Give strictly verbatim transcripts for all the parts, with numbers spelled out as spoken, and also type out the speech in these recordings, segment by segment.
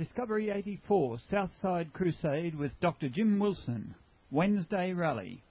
Discovery eighty-four, Southside Crusade with Doctor Jim Wilson, Wednesday Rally.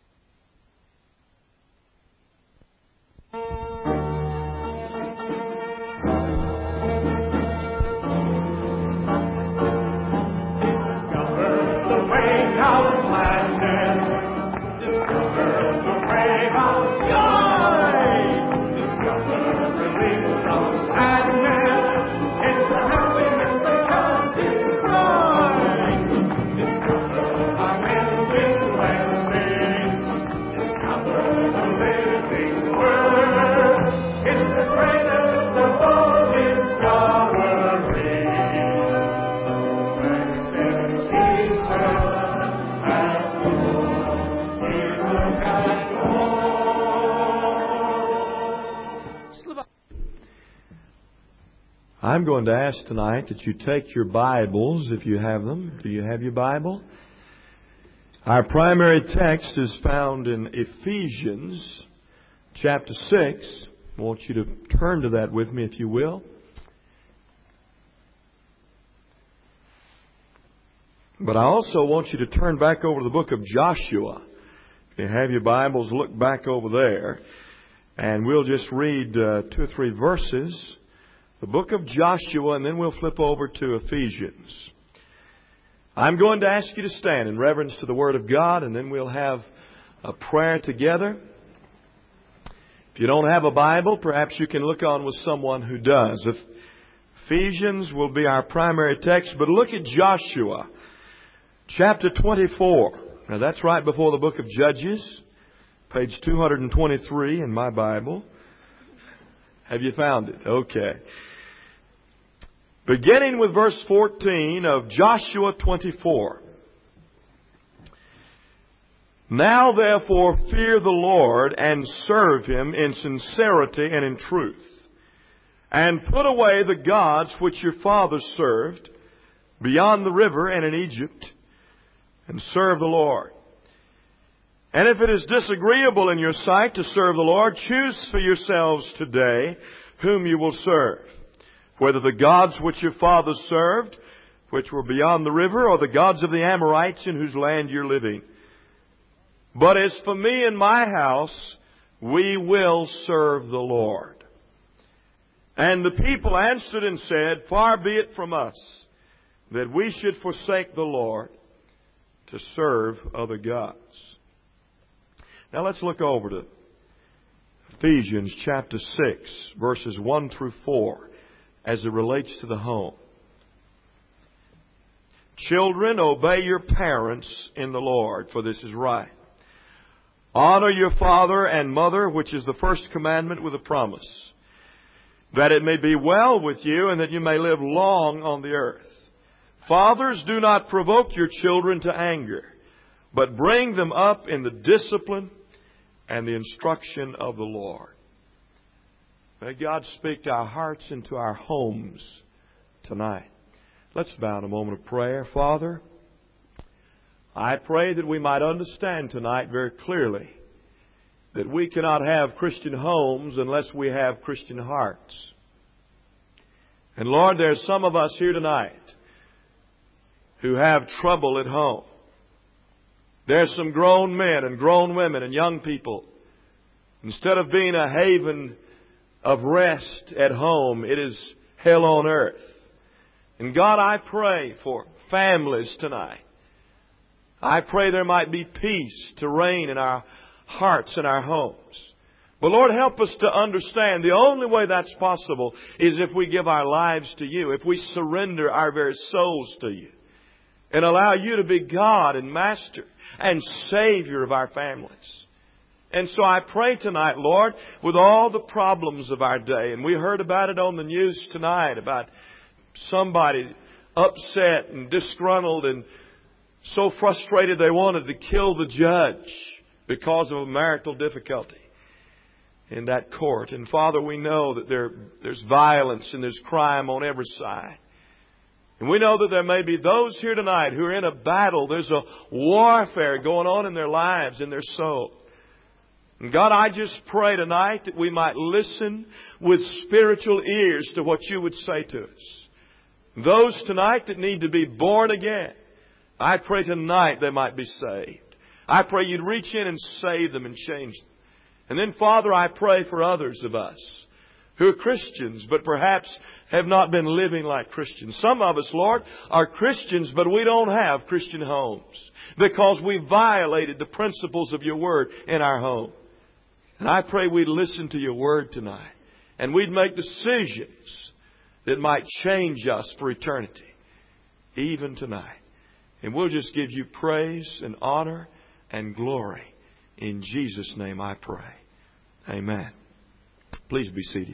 I'm going to ask tonight that you take your Bibles, if you have them. Do you have your Bible? Our primary text is found in Ephesians chapter six. I want you to turn to that with me, if you will. But I also want you to turn back over to the book of Joshua. If you have your Bibles, look back over there. And we'll just read uh, two or three verses. The book of Joshua, and then we'll flip over to Ephesians. I'm going to ask you to stand in reverence to the Word of God, and then we'll have a prayer together. If you don't have a Bible, perhaps you can look on with someone who does. Ephesians will be our primary text, but look at Joshua, chapter twenty-four. Now that's right before the book of Judges, page two hundred twenty-three in my Bible. Have you found it? Okay. Beginning with verse fourteen of Joshua twenty-four. Now therefore fear the Lord and serve Him in sincerity and in truth. And put away the gods which your fathers served beyond the river and in Egypt, and serve the Lord. And if it is disagreeable in your sight to serve the Lord, choose for yourselves today whom you will serve, whether the gods which your fathers served, which were beyond the river, or the gods of the Amorites in whose land you're living. But as for me and my house, we will serve the Lord. And the people answered and said, Far be it from us that we should forsake the Lord to serve other gods. Now let's look over to Ephesians chapter six, verses one through four, as it relates to the home. Children, obey your parents in the Lord, for this is right. Honor your father and mother, which is the first commandment with a promise, that it may be well with you and that you may live long on the earth. Fathers, do not provoke your children to anger, but bring them up in the discipline and the instruction of the Lord. May God speak to our hearts and to our homes tonight. Let's bow in a moment of prayer. Father, I pray that we might understand tonight very clearly that we cannot have Christian homes unless we have Christian hearts. And Lord, there are some of us here tonight who have trouble at home. There's some grown men and grown women and young people. Instead of being a haven of rest at home, it is hell on earth. And God, I pray for families tonight. I pray there might be peace to reign in our hearts and our homes. But Lord, help us to understand the only way that's possible is if we give our lives to You, if we surrender our very souls to You, and allow You to be God and Master and Savior of our families. And so I pray tonight, Lord, with all the problems of our day, and we heard about it on the news tonight, about somebody upset and disgruntled and so frustrated they wanted to kill the judge because of a marital difficulty in that court. And Father, we know that there, there's violence and there's crime on every side. And we know that there may be those here tonight who are in a battle. There's a warfare going on in their lives, in their soul. And God, I just pray tonight that we might listen with spiritual ears to what You would say to us. Those tonight that need to be born again, I pray tonight they might be saved. I pray You'd reach in and save them and change them. And then, Father, I pray for others of us who are Christians, but perhaps have not been living like Christians. Some of us, Lord, are Christians, but we don't have Christian homes because we violated the principles of Your Word in our home. And I pray we'd listen to Your Word tonight, and we'd make decisions that might change us for eternity, even tonight. And we'll just give You praise and honor and glory. In Jesus' name I pray. Amen. Please be seated.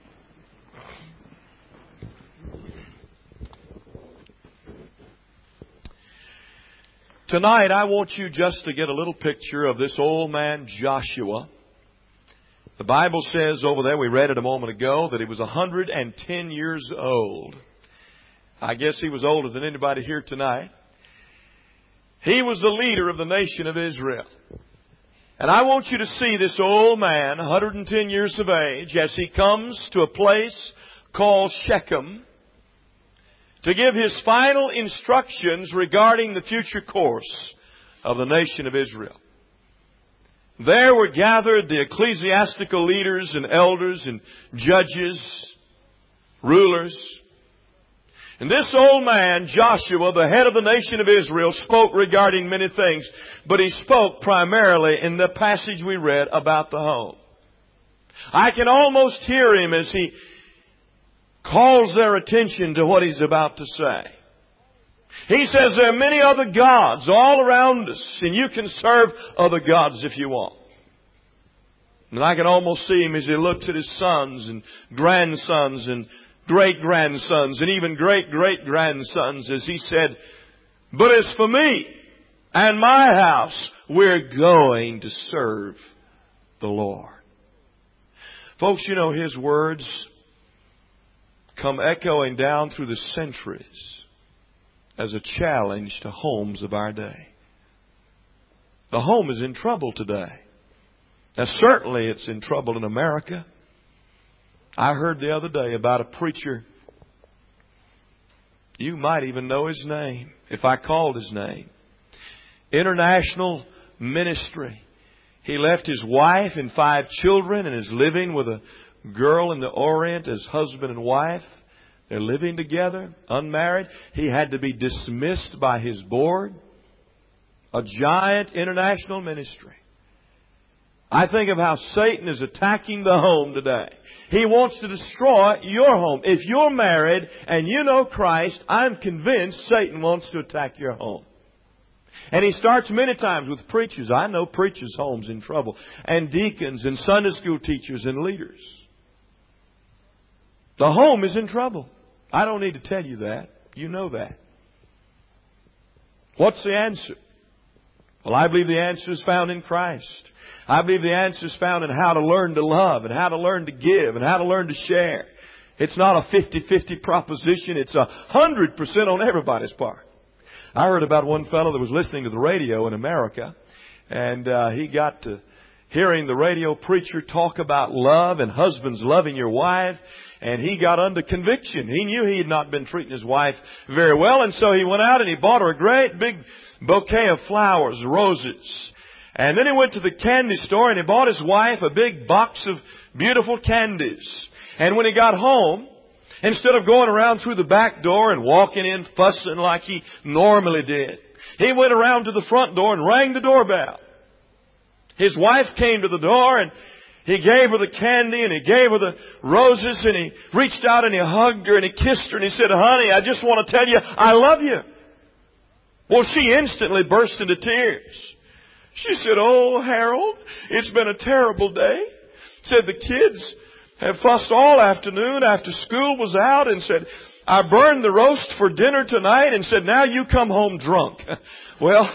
Tonight I want you just to get a little picture of this old man Joshua. The Bible says over there, we read it a moment ago, that he was one hundred ten years old. I guess he was older than anybody here tonight. He was the leader of the nation of Israel. And I want you to see this old man, one hundred ten years of age, as he comes to a place called Shechem to give his final instructions regarding the future course of the nation of Israel. There were gathered the ecclesiastical leaders and elders and judges, rulers. And this old man, Joshua, the head of the nation of Israel, spoke regarding many things, but he spoke primarily in the passage we read about the home. I can almost hear him as he calls their attention to what he's about to say. He says there are many other gods all around us, and you can serve other gods if you want. And I can almost see him as he looks at his sons and grandsons and great-grandsons and even great-great-grandsons as he said, but as for me and my house, we're going to serve the Lord. Folks, you know, his words come echoing down through the centuries as a challenge to homes of our day. The home is in trouble today. Now, certainly it's in trouble in America. I heard the other day about a preacher. You might even know his name if I called his name. International ministry. He left his wife and five children and is living with a girl in the Orient as husband and wife. They're living together, unmarried. He had to be dismissed by his board. A giant international ministry. I think of how Satan is attacking the home today. He wants to destroy your home. If you're married and you know Christ, I'm convinced Satan wants to attack your home. And he starts many times with preachers. I know preachers' homes in trouble. And deacons and Sunday school teachers and leaders. The home is in trouble. I don't need to tell you that. You know that. What's the answer? Well, I believe the answer is found in Christ. I believe the answer is found in how to learn to love and how to learn to give and how to learn to share. It's not a fifty-fifty proposition. It's a hundred percent on everybody's part. I heard about one fellow that was listening to the radio in America, and uh, he got to hearing the radio preacher talk about love and husbands loving your wife, and he got under conviction. He knew he had not been treating his wife very well, and so he went out and he bought her a great big bouquet of flowers, roses. And then he went to the candy store and he bought his wife a big box of beautiful candies. And when he got home, instead of going around through the back door and walking in fussing like he normally did, he went around to the front door and rang the doorbell. His wife came to the door and he gave her the candy and he gave her the roses and he reached out and he hugged her and he kissed her and he said, honey, I just want to tell you I love you. Well, she instantly burst into tears. She said, oh, Harold, it's been a terrible day. Said the kids have fussed all afternoon after school was out and said, I burned the roast for dinner tonight and said, now you come home drunk. Well,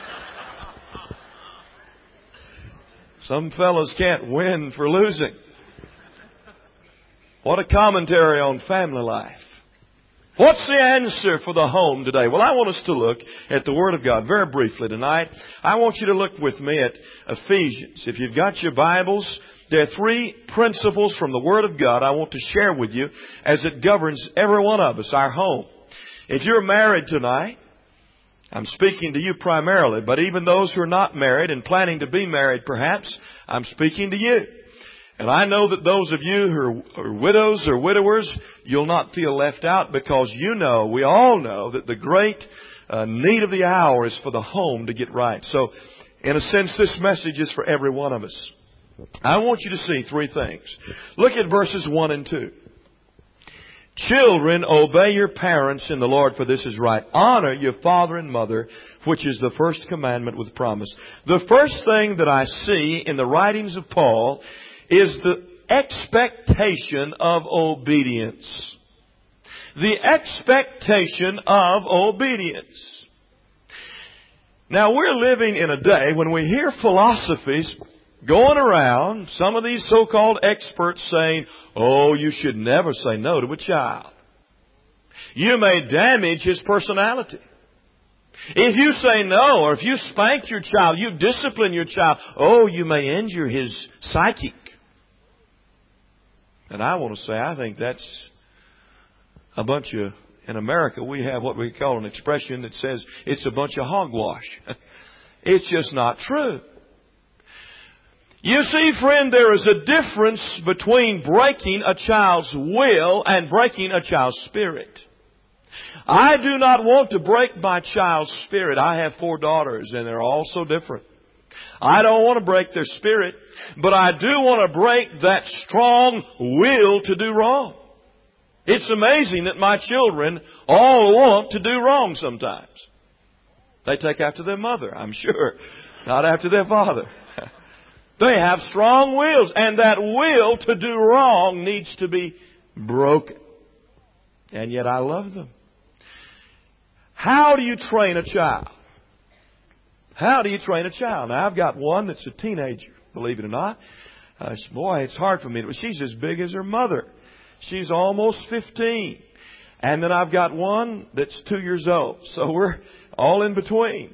some fellas can't win for losing. What a commentary on family life. What's the answer for the home today? Well, I want us to look at the Word of God very briefly tonight. I want you to look with me at Ephesians. If you've got your Bibles, there are three principles from the Word of God I want to share with you as it governs every one of us, our home. If you're married tonight, I'm speaking to you primarily, but even those who are not married and planning to be married perhaps, I'm speaking to you. And I know that those of you who are, are widows or widowers, you'll not feel left out because you know, we all know, that the great uh, need of the hour is for the home to get right. So, in a sense, this message is for every one of us. I want you to see three things. Look at verses one and two. Children, obey your parents in the Lord, for this is right. Honor your father and mother, which is the first commandment with promise. The first thing that I see in the writings of Paul is the expectation of obedience. The expectation of obedience. Now, we're living in a day when we hear philosophies going around, some of these so-called experts saying, oh, you should never say no to a child. You may damage his personality. If you say no, or if you spank your child, you discipline your child, oh, you may injure his psychic. And I want to say, I think that's a bunch of, in America, we have what we call an expression that says it's a bunch of hogwash. It's just not true. You see, friend, there is a difference between breaking a child's will and breaking a child's spirit. I do not want to break my child's spirit. I have four daughters, and they're all so different. I don't want to break their spirit, but I do want to break that strong will to do wrong. It's amazing that my children all want to do wrong sometimes. They take after their mother, I'm sure, not after their father. They have strong wills, and that will to do wrong needs to be broken. And yet I love them. How do you train a child? How do you train a child? Now, I've got one that's a teenager, believe it or not. Uh, boy, it's hard for me. She's as big as her mother. She's almost fifteen. And then I've got one that's two years old. So we're all in between.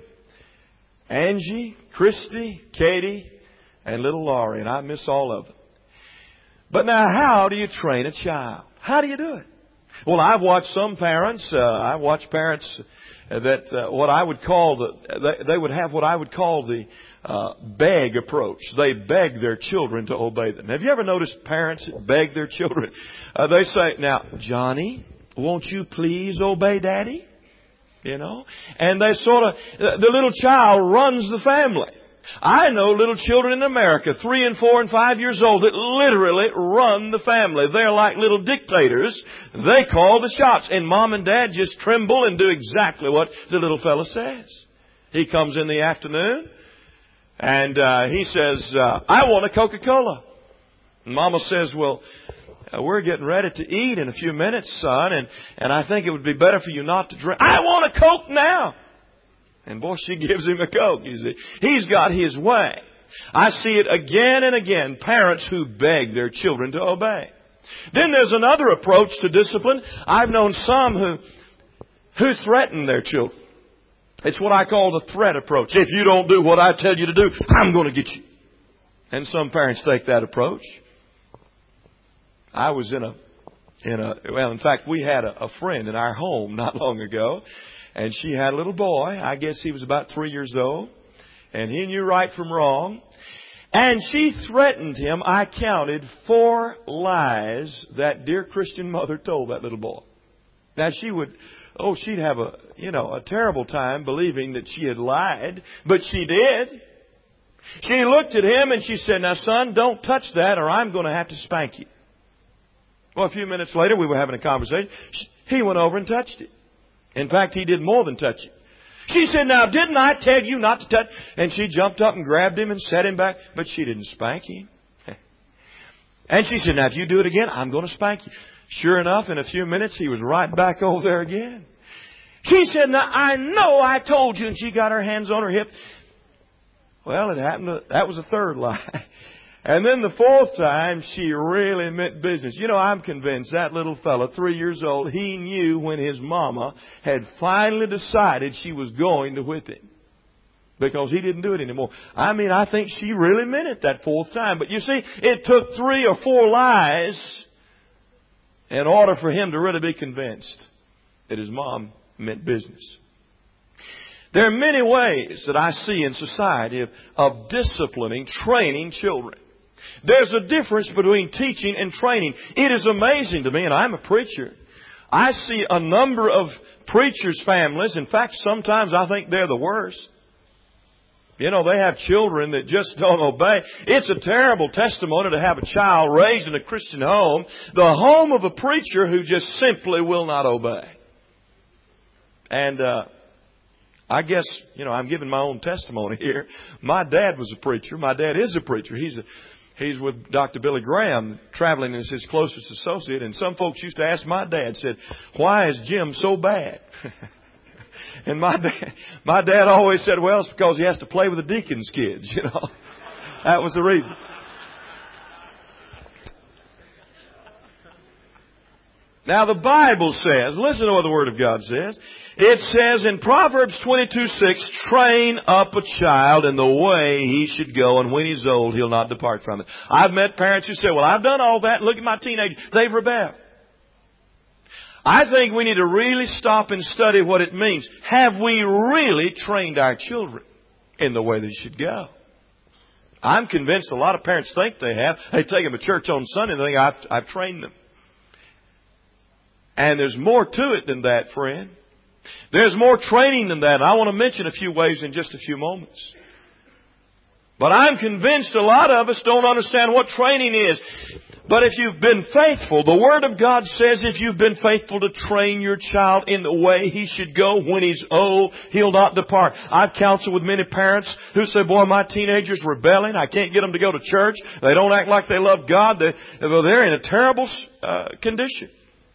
Angie, Christy, Katie, and little Laurie. And I miss all of them. But now, how do you train a child? How do you do it? Well, I've watched some parents. Uh, I watch parents that uh, what I would call the they, they would have what I would call the uh, beg approach. They beg their children to obey them. Have you ever noticed parents that beg their children? Uh, they say, "Now, Johnny, won't you please obey Daddy?" You know, and they sort of the little child runs the family. I know little children in America, three and four and five years old, that literally run the family. They're like little dictators. They call the shots. And Mom and Dad just tremble and do exactly what the little fella says. He comes in the afternoon and uh, he says, uh, I want a Coca-Cola. And Mama says, well, uh, we're getting ready to eat in a few minutes, son, and, and I think it would be better for you not to drink. I want a Coke now. And boy, she gives him a Coke, you see. He's got his way. I see it again and again, parents who beg their children to obey. Then there's another approach to discipline. I've known some who, who threaten their children. It's what I call the threat approach. If you don't do what I tell you to do, I'm going to get you. And some parents take that approach. I was in a, in a, well, in fact, we had a, a friend in our home not long ago. And she had a little boy. I guess he was about three years old. And he knew right from wrong. And she threatened him. I counted four lies that dear Christian mother told that little boy. Now she would, oh, she'd have a, you know, a terrible time believing that she had lied. But she did. She looked at him and she said, now son, don't touch that or I'm going to have to spank you. Well, a few minutes later we were having a conversation. He went over and touched it. In fact, he did more than touch it. She said, now, didn't I tell you not to touch? And she jumped up and grabbed him and set him back. But she didn't spank him. And she said, now, if you do it again, I'm going to spank you. Sure enough, in a few minutes, he was right back over there again. She said, now, I know I told you. And she got her hands on her hip. Well, it happened. To, that was a third lie. And then the fourth time, she really meant business. You know, I'm convinced that little fella, three years old, he knew when his mama had finally decided she was going to whip him. Because he didn't do it anymore. I mean, I think she really meant it that fourth time. But you see, it took three or four lies in order for him to really be convinced that his mom meant business. There are many ways that I see in society of, of disciplining, training children. There's a difference between teaching and training. It is amazing to me, and I'm a preacher. I see a number of preachers' families. In fact, sometimes I think they're the worst. You know, they have children that just don't obey. It's a terrible testimony to have a child raised in a Christian home, the home of a preacher who just simply will not obey. And uh, I guess, you know, I'm giving my own testimony here. My dad was a preacher. My dad is a preacher. He's a He's with Doctor Billy Graham, traveling as his closest associate. And some folks used to ask my dad, said, why is Jim so bad? And my dad, my dad always said, well, it's because he has to play with the deacon's kids, you know. That was the reason. Now the Bible says, listen to what the Word of God says. It says in Proverbs twenty-two six, train up a child in the way he should go, and when he's old, he'll not depart from it. I've met parents who say, well, I've done all that. Look at my teenagers. They've rebelled. I think we need to really stop and study what it means. Have we really trained our children in the way they should go? I'm convinced a lot of parents think they have. They take them to church on Sunday and they think, I've, I've trained them. And there's more to it than that, friend. There's more training than that. And I want to mention a few ways in just a few moments. But I'm convinced a lot of us don't understand what training is. But if you've been faithful, the Word of God says if you've been faithful to train your child in the way he should go, when he's old, he'll not depart. I've counseled with many parents who say, boy, my teenager's rebelling. I can't get them to go to church. They don't act like they love God. They, they're in a terrible uh, condition.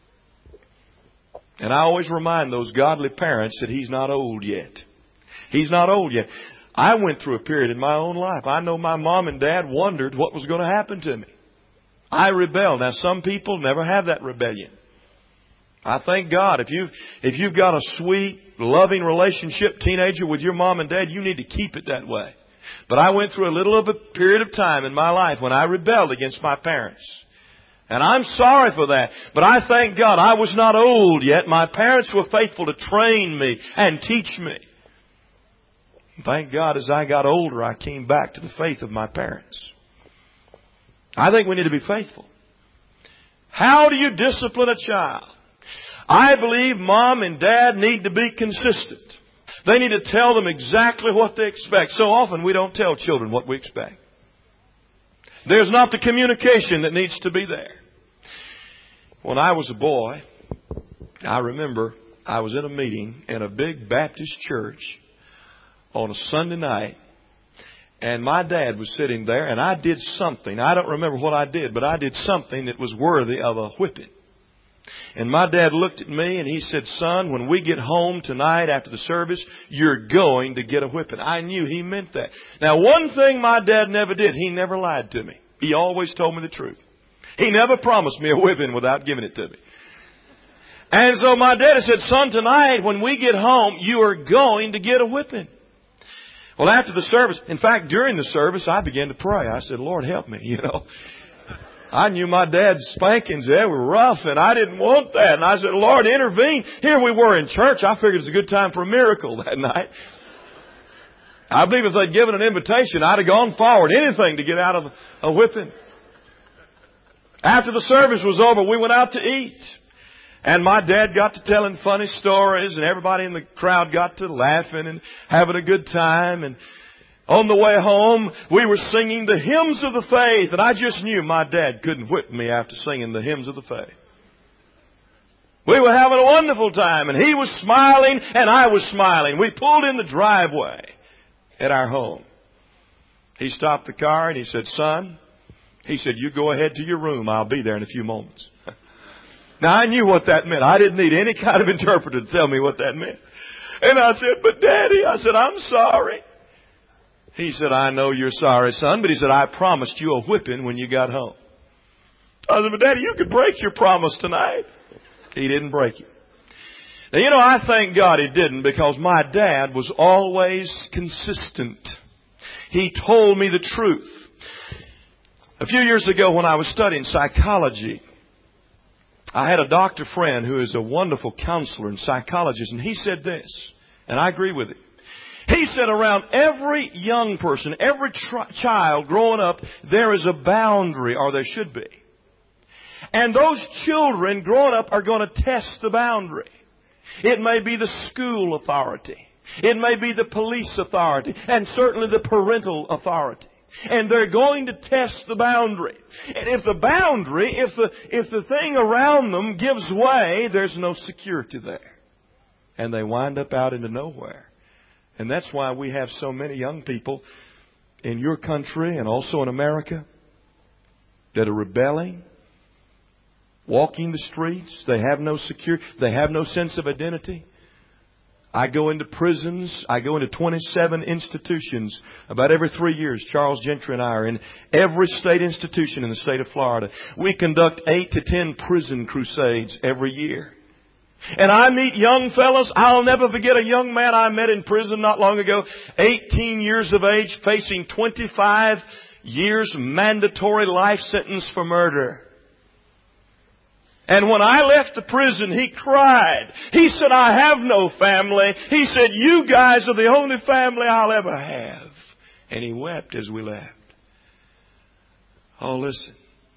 And I always remind those godly parents that he's not old yet. He's not old yet. I went through a period in my own life. I know my mom and dad wondered what was going to happen to me. I rebelled. Now, some people never have that rebellion. I thank God. If you if you've got a sweet, loving relationship, teenager, with your mom and dad, you need to keep it that way. But I went through a little of a period of time in my life when I rebelled against my parents. And I'm sorry for that. But I thank God I was not old yet. My parents were faithful to train me and teach me. Thank God as I got older, I came back to the faith of my parents. I think we need to be faithful. How do you discipline a child? I believe mom and dad need to be consistent. They need to tell them exactly what they expect. So often we don't tell children what we expect. There's not the communication that needs to be there. When I was a boy, I remember I was in a meeting in a big Baptist church on a Sunday night. And my dad was sitting there, and I did something. I don't remember what I did, but I did something that was worthy of a whipping. And my dad looked at me and he said, son, when we get home tonight after the service, you're going to get a whipping. I knew he meant that. Now, one thing my dad never did, he never lied to me. He always told me the truth. He never promised me a whipping without giving it to me. And so my dad said, son, tonight when we get home, you are going to get a whipping. Well, after the service, in fact, during the service, I began to pray. I said, Lord, help me, you know. I knew my dad's spankings, they were rough, and I didn't want that. And I said, Lord, intervene. Here we were in church. I figured it was a good time for a miracle that night. I believe if they'd given an invitation, I'd have gone forward, anything to get out of a whipping. After the service was over, we went out to eat. And my dad got to telling funny stories, and everybody in the crowd got to laughing and having a good time. And on the way home, we were singing the hymns of the faith. And I just knew my dad couldn't whip me after singing the hymns of the faith. We were having a wonderful time, and he was smiling, and I was smiling. We pulled in the driveway at our home. He stopped the car, and he said, son, he said, you go ahead to your room. I'll be there in a few moments. Now, I knew what that meant. I didn't need any kind of interpreter to tell me what that meant. And I said, but Daddy, I said, I'm sorry. He said, I know you're sorry, son, but he said, I promised you a whipping when you got home. I said, but Daddy, you could break your promise tonight. He didn't break it. Now, you know, I thank God he didn't, because my dad was always consistent. He told me the truth. A few years ago when I was studying psychology, I had a doctor friend who is a wonderful counselor and psychologist, and he said this, and I agree with it. He said around every young person, every tr- child growing up, there is a boundary, or there should be. And those children growing up are going to test the boundary. It may be the school authority. It may be the police authority. And certainly the parental authority. And they're going to test the boundary. And if the boundary, if the, if the thing around them gives way, there's no security there. And they wind up out into nowhere. And that's why we have so many young people in your country and also in America that are rebelling, walking the streets. They have no security. They have no sense of identity. I go into prisons. I go into twenty-seven institutions about every three years. Charles Gentry and I are in every state institution in the state of Florida. We conduct eight to ten prison crusades every year. And I meet young fellas. I'll never forget a young man I met in prison not long ago, eighteen years of age, facing twenty-five years mandatory life sentence for murder. And when I left the prison, he cried. He said, I have no family. He said, you guys are the only family I'll ever have. And he wept as we left. Oh, listen.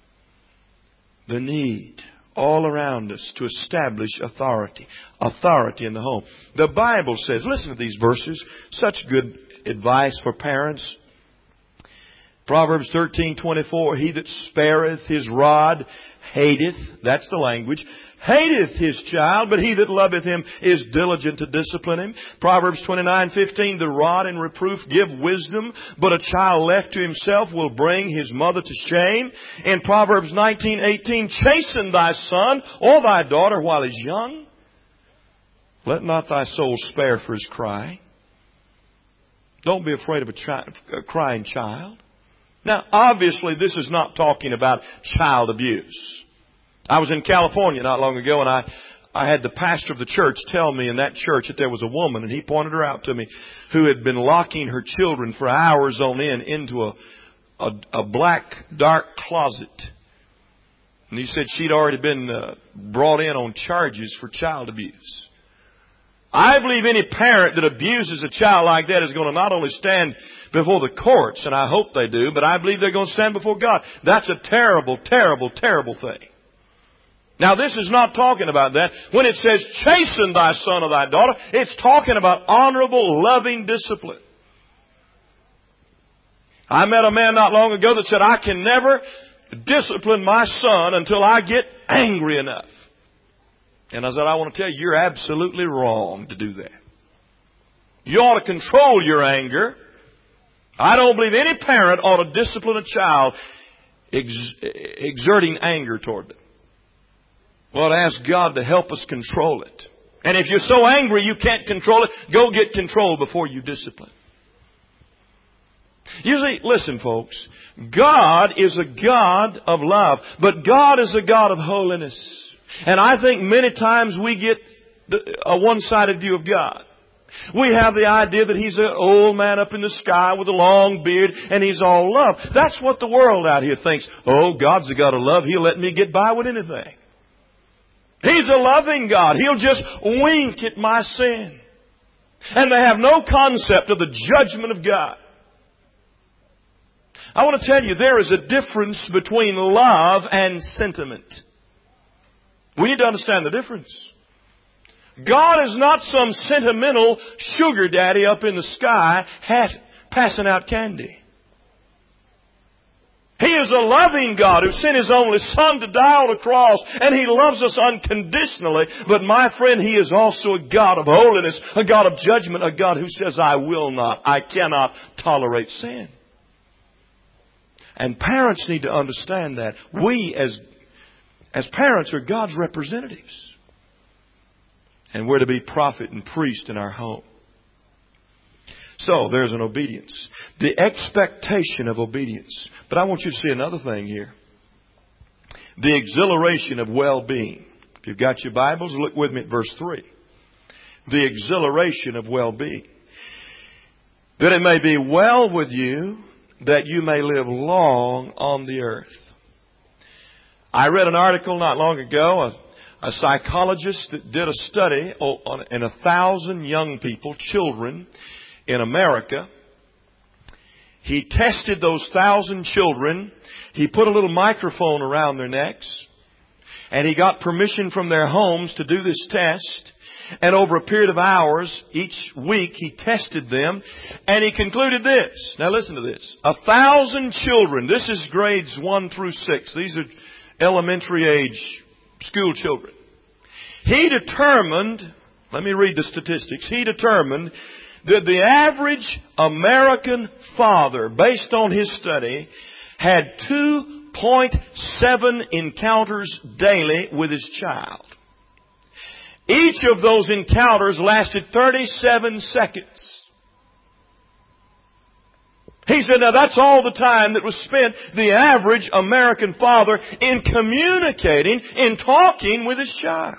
The need all around us to establish authority. Authority in the home. The Bible says, listen to these verses. Such good advice for parents. Proverbs thirteen twenty-four, he that spareth his rod hateth, that's the language, hateth his child, but he that loveth him is diligent to discipline him. Proverbs twenty-nine fifteen, the rod and reproof give wisdom, but a child left to himself will bring his mother to shame. In Proverbs nineteen eighteen, chasten thy son or thy daughter while he's young. Let not thy soul spare for his cry. Don't be afraid of a, chi- a crying child. Now, obviously, this is not talking about child abuse. I was in California not long ago, and I, I had the pastor of the church tell me in that church that there was a woman, and he pointed her out to me, who had been locking her children for hours on end into a, a, a black, dark closet. And he said she'd already been uh, brought in on charges for child abuse. I believe any parent that abuses a child like that is going to not only stand before the courts, and I hope they do, but I believe they're going to stand before God. That's a terrible, terrible, terrible thing. Now, this is not talking about that. When it says, chasten thy son or thy daughter, it's talking about honorable, loving discipline. I met a man not long ago that said, I can never discipline my son until I get angry enough. And I said, I want to tell you, you're absolutely wrong to do that. You ought to control your anger. I don't believe any parent ought to discipline a child ex- exerting anger toward them. We ought to ask God to help us control it. And if you're so angry you can't control it, go get control before you discipline. You see, listen folks, God is a God of love, but God is a God of holiness. And I think many times we get a one-sided view of God. We have the idea that He's an old man up in the sky with a long beard and He's all love. That's what the world out here thinks. Oh, God's a God of love. He'll let me get by with anything. He's a loving God. He'll just wink at my sin. And they have no concept of the judgment of God. I want to tell you, there is a difference between love and sentiment. We need to understand the difference. God is not some sentimental sugar daddy up in the sky passing out candy. He is a loving God who sent His only Son to die on a cross, and He loves us unconditionally. But my friend, He is also a God of holiness, a God of judgment, a God who says, I will not, I cannot tolerate sin. And parents need to understand that. We as As parents are God's representatives. And we're to be prophet and priest in our home. So there's an obedience. The expectation of obedience. But I want you to see another thing here. The exhilaration of well-being. If you've got your Bibles, look with me at verse three. The exhilaration of well-being. That it may be well with you, that you may live long on the earth. I read an article not long ago, a, a psychologist that did a study on, in a thousand young people, children in America. He tested those thousand children. He put a little microphone around their necks. And he got permission from their homes to do this test. And over a period of hours, each week, he tested them. And he concluded this. Now listen to this. A thousand children. This is grades one through six. These are elementary age school children. He determined, let me read the statistics. He determined that the average American father, based on his study, had two point seven encounters daily with his child. Each of those encounters lasted thirty-seven seconds. He said, now that's all the time that was spent, the average American father, in communicating, in talking with his child.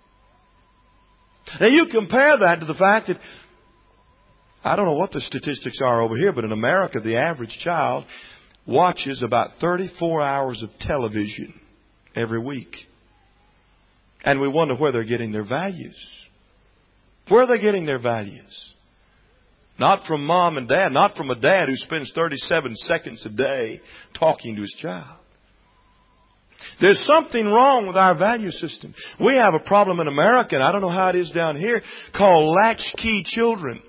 Now you compare that to the fact that, I don't know what the statistics are over here, but in America, the average child watches about thirty-four hours of television every week. And we wonder where they're getting their values. Where are they getting their values? Not from mom and dad. Not from a dad who spends thirty-seven seconds a day talking to his child. There's something wrong with our value system. We have a problem in America, and I don't know how it is down here, called latchkey children.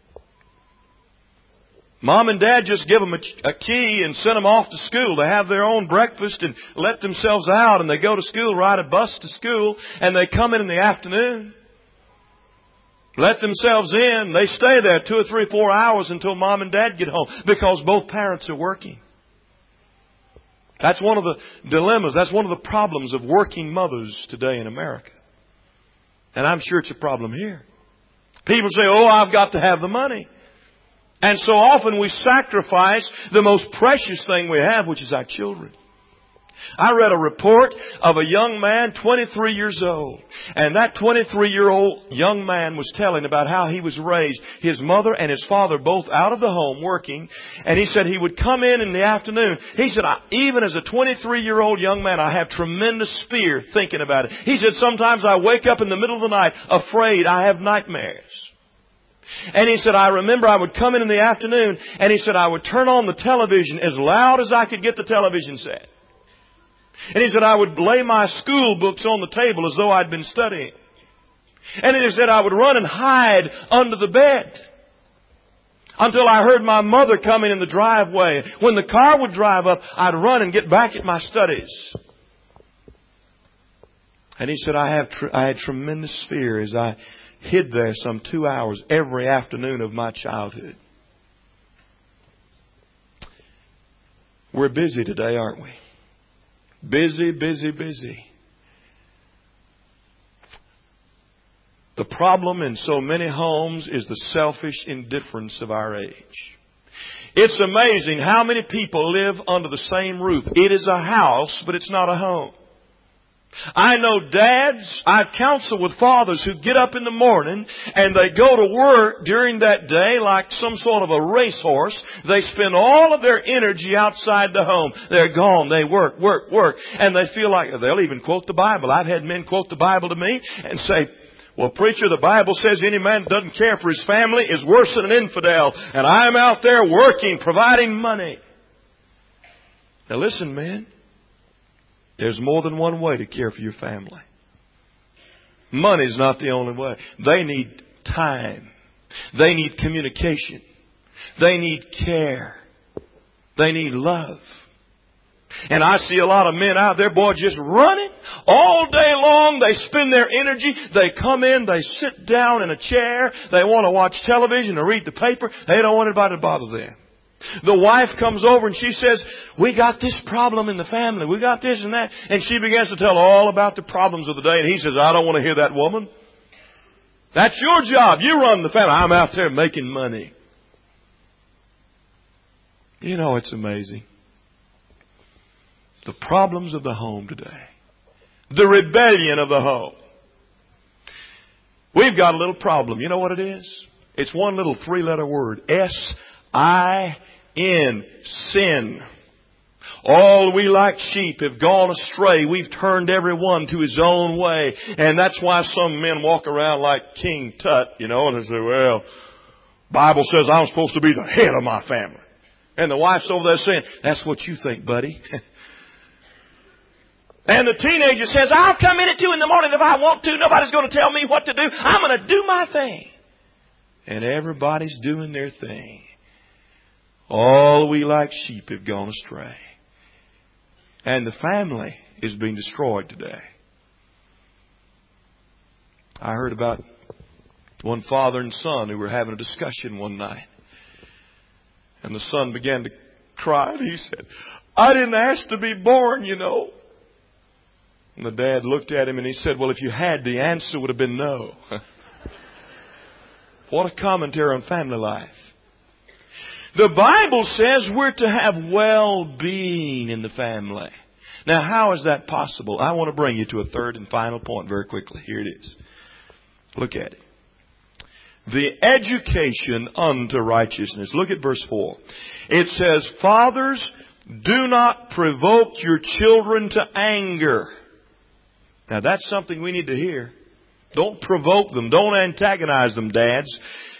Mom and dad just give them a, a key and send them off to school. They have their own breakfast and let themselves out, and they go to school, ride a bus to school, and they come in in the afternoon. Let themselves in. They stay there two or three, four hours until mom and dad get home because both parents are working. That's one of the dilemmas. That's one of the problems of working mothers today in America. And I'm sure it's a problem here. People say, oh, I've got to have the money. And so often we sacrifice the most precious thing we have, which is our children. I read a report of a young man, twenty-three years old. And that twenty-three-year-old young man was telling about how he was raised. His mother and his father both out of the home working. And he said he would come in in the afternoon. He said, I, even as a twenty-three-year-old young man, I have tremendous fear thinking about it. He said, sometimes I wake up in the middle of the night afraid. I have nightmares. And he said, I remember I would come in in the afternoon, and he said, I would turn on the television as loud as I could get the television set. And he said, I would lay my school books on the table as though I'd been studying. And he said, I would run and hide under the bed until I heard my mother coming in the driveway. When the car would drive up, I'd run and get back at my studies. And he said, I have tr- I had tremendous fear as I hid there some two hours every afternoon of my childhood. We're busy today, aren't we? Busy, busy, busy. The problem in so many homes is the selfish indifference of our age. It's amazing how many people live under the same roof. It is a house, but it's not a home. I know dads, I counsel with fathers who get up in the morning and they go to work during that day like some sort of a racehorse. They spend all of their energy outside the home. They're gone. They work, work, work. And they feel like they'll even quote the Bible. I've had men quote the Bible to me and say, well, preacher, the Bible says any man that doesn't care for his family is worse than an infidel. And I'm out there working, providing money. Now listen, man. There's more than one way to care for your family. Money's not the only way. They need time. They need communication. They need care. They need love. And I see a lot of men out there, boy, just running all day long. They spend their energy. They come in, they sit down in a chair. They want to watch television or read the paper. They don't want anybody to bother them. The wife comes over and she says, we got this problem in the family. We got this and that. And she begins to tell all about the problems of the day. And he says, I don't want to hear that, woman. That's your job. You run the family. I'm out there making money. You know, it's amazing. The problems of the home today. The rebellion of the home. We've got a little problem. You know what it is? It's one little three-letter word. S I N. Sin. All we like sheep have gone astray. We've turned every one to his own way. And that's why some men walk around like King Tut, you know, and they say, well, Bible says I'm supposed to be the head of my family. And the wife's over there saying, that's what you think, buddy. And the teenager says, I'll come in at two in the morning if I want to. Nobody's going to tell me what to do. I'm going to do my thing. And everybody's doing their thing. All we like sheep have gone astray. And the family is being destroyed today. I heard about one father and son who were having a discussion one night. And the son began to cry. And he said, I didn't ask to be born, you know. And the dad looked at him and he said, well, if you had, the answer would have been no. What a commentary on family life. The Bible says we're to have well-being in the family. Now, how is that possible? I want to bring you to a third and final point very quickly. Here it is. Look at it. The education unto righteousness. Look at verse four. It says, fathers, do not provoke your children to anger. Now, that's something we need to hear. Don't provoke them. Don't antagonize them, dads.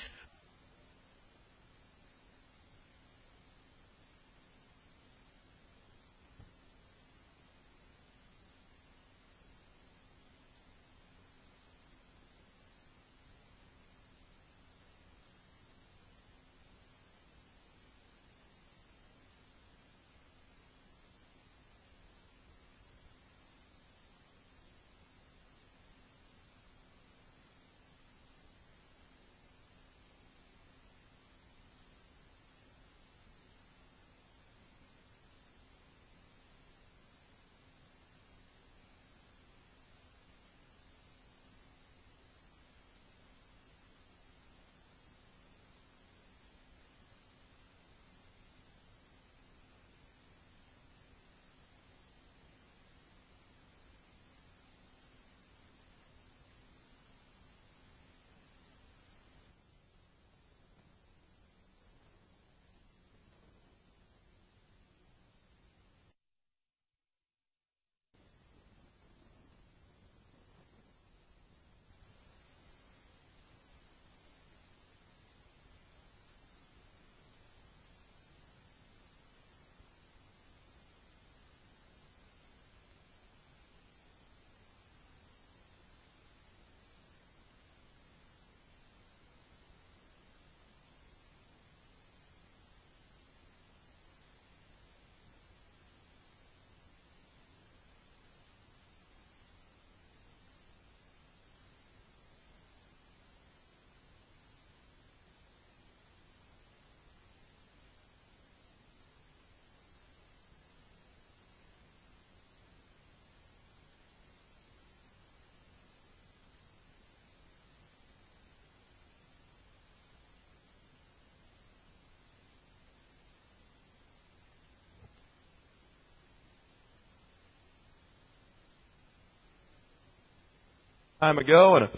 Time ago, and a,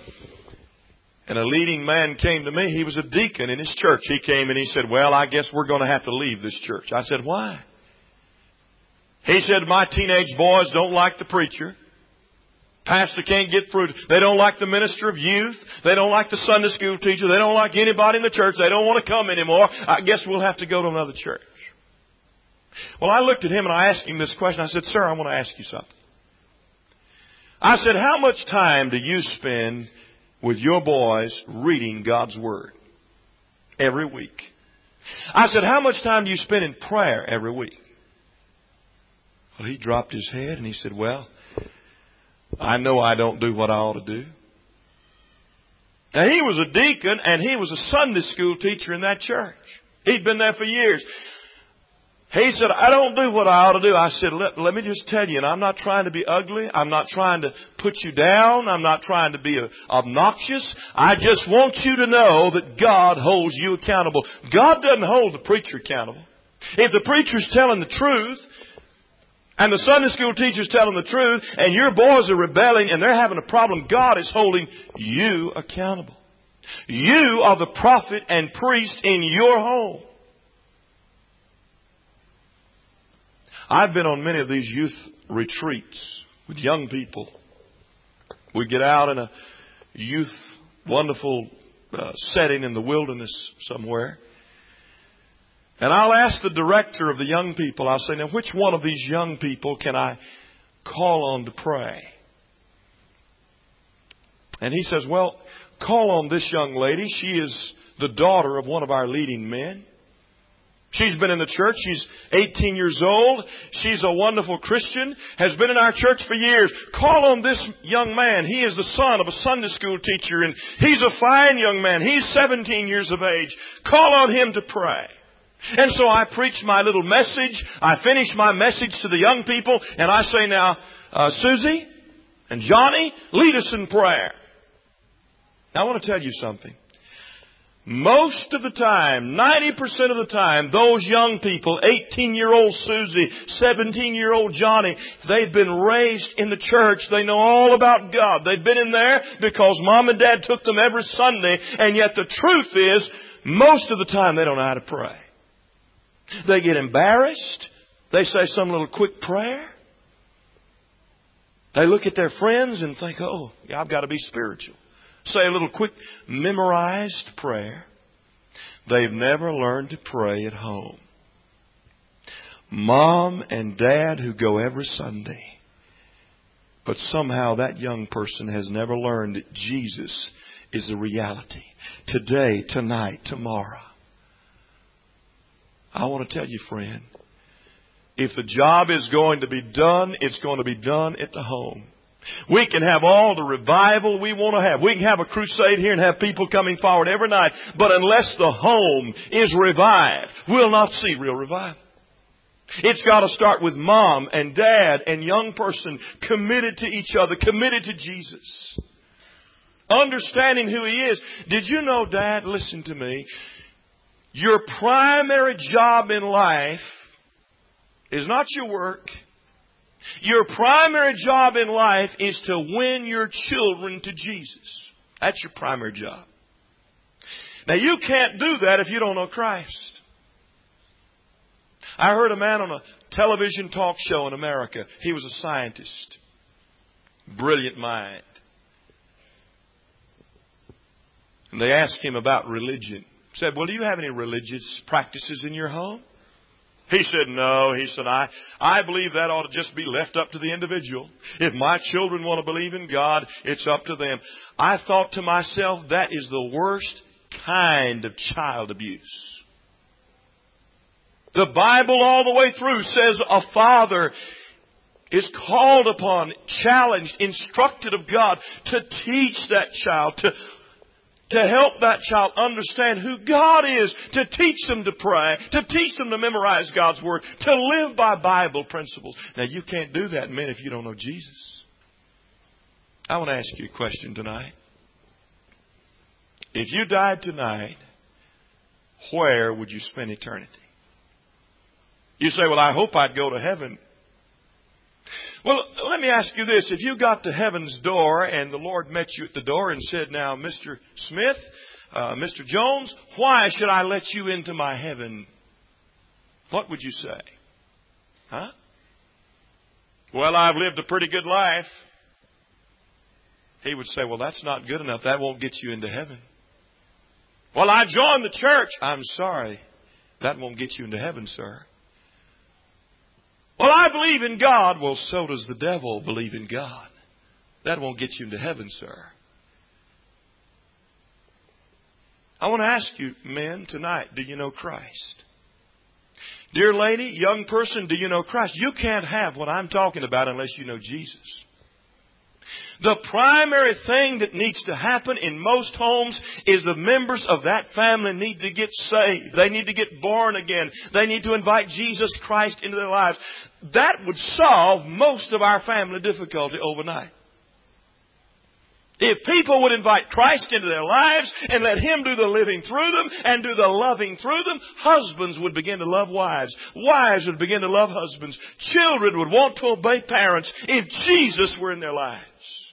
and a leading man came to me. He was a deacon in his church. He came and he said, well, I guess we're going to have to leave this church. I said, why? He said, my teenage boys don't like the preacher. Pastor can't get through. They don't like the minister of youth. They don't like the Sunday school teacher. They don't like anybody in the church. They don't want to come anymore. I guess we'll have to go to another church. Well, I looked at him and I asked him this question. I said, sir, I want to ask you something. I said, how much time do you spend with your boys reading God's Word every week? I said, how much time do you spend in prayer every week? Well, he dropped his head and he said, well, I know I don't do what I ought to do. Now, he was a deacon and he was a Sunday school teacher in that church. He'd been there for years. He said, I don't do what I ought to do. I said, let, let me just tell you, and I'm not trying to be ugly. I'm not trying to put you down. I'm not trying to be obnoxious. I just want you to know that God holds you accountable. God doesn't hold the preacher accountable. If the preacher's telling the truth, and the Sunday school teacher's telling the truth, and your boys are rebelling and they're having a problem, God is holding you accountable. You are the prophet and priest in your home. I've been on many of these youth retreats with young people. We get out in a youth, wonderful uh, setting in the wilderness somewhere. And I'll ask the director of the young people, I'll say, now which one of these young people can I call on to pray? And he says, well, call on this young lady. She is the daughter of one of our leading men. She's been in the church. She's eighteen years old. She's a wonderful Christian, has been in our church for years. Call on this young man. He is the son of a Sunday school teacher, and he's a fine young man. He's seventeen years of age. Call on him to pray. And so I preach my little message. I finish my message to the young people, and I say, now, uh, Susie and Johnny, lead us in prayer. Now, I want to tell you something. Most of the time, ninety percent of the time, those young people, eighteen-year-old Susie, seventeen-year-old Johnny, they've been raised in the church. They know all about God. They've been in there because Mom and Dad took them every Sunday, and yet the truth is, most of the time they don't know how to pray. They get embarrassed. They say some little quick prayer. They look at their friends and think, oh, yeah, I've got to be spiritual. Say a little quick memorized prayer. They've never learned to pray at home. Mom and Dad who go every Sunday. But somehow that young person has never learned that Jesus is a reality. Today, tonight, tomorrow. I want to tell you, friend, if the job is going to be done, it's going to be done at the home. We can have all the revival we want to have. We can have a crusade here and have people coming forward every night. But unless the home is revived, we'll not see real revival. It's got to start with mom and dad and young person committed to each other, committed to Jesus. Understanding who He is. Did you know, Dad, listen to me, your primary job in life is not your work. Your primary job in life is to win your children to Jesus. That's your primary job. Now, you can't do that if you don't know Christ. I heard a man on a television talk show in America. He was a scientist. Brilliant mind. And they asked him about religion. Said, well, do you have any religious practices in your home? He said, no. He said, I, I believe that ought to just be left up to the individual. If my children want to believe in God, it's up to them. I thought to myself, that is the worst kind of child abuse. The Bible all the way through says a father is called upon, challenged, instructed of God to teach that child, to To help that child understand who God is, to teach them to pray, to teach them to memorize God's Word, to live by Bible principles. Now, you can't do that, men, if you don't know Jesus. I want to ask you a question tonight. If you died tonight, where would you spend eternity? You say, well, I hope I'd go to heaven. Well, let me ask you this. If you got to heaven's door and the Lord met you at the door and said, now, Mister Smith, uh, Mister Jones, why should I let you into my heaven? What would you say? Huh? Well, I've lived a pretty good life. He would say, well, that's not good enough. That won't get you into heaven. Well, I joined the church. I'm sorry. That won't get you into heaven, sir. Well, I believe in God. Well, so does the devil believe in God. That won't get you into heaven, sir. I want to ask you, men, tonight, do you know Christ? Dear lady, young person, do you know Christ? You can't have what I'm talking about unless you know Jesus. The primary thing that needs to happen in most homes is the members of that family need to get saved. They need to get born again. They need to invite Jesus Christ into their lives. That would solve most of our family difficulty overnight. If people would invite Christ into their lives and let Him do the living through them and do the loving through them, husbands would begin to love wives. Wives would begin to love husbands. Children would want to obey parents if Jesus were in their lives.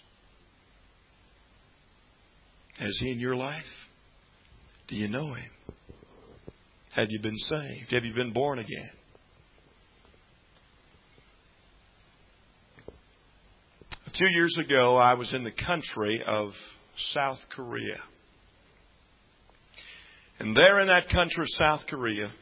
Is He in your life? Do you know Him? Have you been saved? Have you been born again? A few years ago, I was in the country of South Korea. And there in that country of South Korea,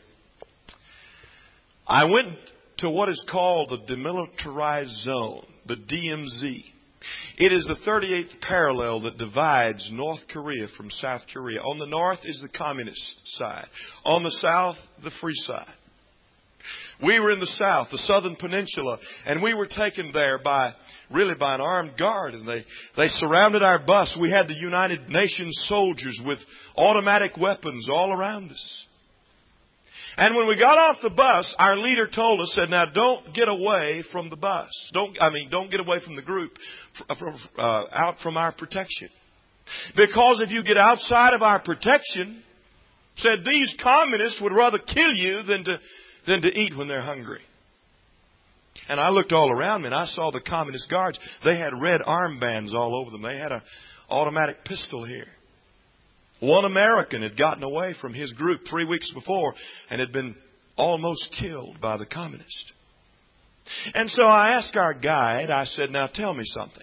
I went to what is called the Demilitarized Zone, the D M Z. It is the thirty-eighth parallel that divides North Korea from South Korea. On the north is the communist side. On the south, the free side. We were in the south, the southern peninsula, and we were taken there by, really by an armed guard. And they, they surrounded our bus. We had the United Nations soldiers with automatic weapons all around us. And when we got off the bus, our leader told us, said, now don't get away from the bus. Don't, I mean, don't get away from the group, uh, out from our protection. Because if you get outside of our protection, said these communists would rather kill you than to, than to eat when they're hungry. And I looked all around me and I saw the communist guards. They had red armbands all over them. They had an automatic pistol here. One American had gotten away from his group three weeks before and had been almost killed by the communists. And so I asked our guide, I said, now tell me something.